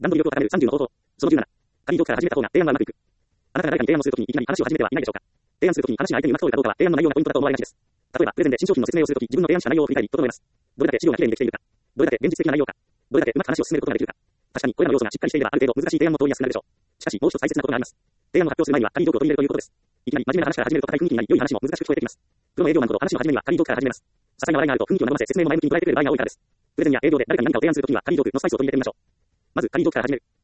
段取り力を高める30の方法。その17。仮トークから始めた方が提案はうまくいく。あなたが誰かに提案をするときにいきなり話を始めてはいないでしょうか。提案するときに話が相手にうまく通るかどうかは提案の内容がポイントだと思われがちです。例えば、プレゼンで新商品の説明をするとき、自分の提案した内容を振り返り、整えます。どれだけ資料がきれいにできているか。どれだけ現実的な内容か。どれだけうまく話を進めることができるか。確かに、これらの要素がしっかりしていれば、ある程度難しい提案も通りやすくなるでしょう。しかし、もう一つ大切なことがあります。提案を発表する前には、仮トークを取り入れるということです。いきなり真面目な話から始めると硬い雰囲気になり、良い話も難しく聞こえてきます。プロの営業マンほど話の始めには仮トークから始めます。些細な笑いがあると雰囲気を和ませ、説明も前向きに捉えてくれる場合が多いからです。プレゼンや営業で誰かに何かを提案するときには仮トークのスパイスを取り入れてみましょう。まず、仮トークから始める。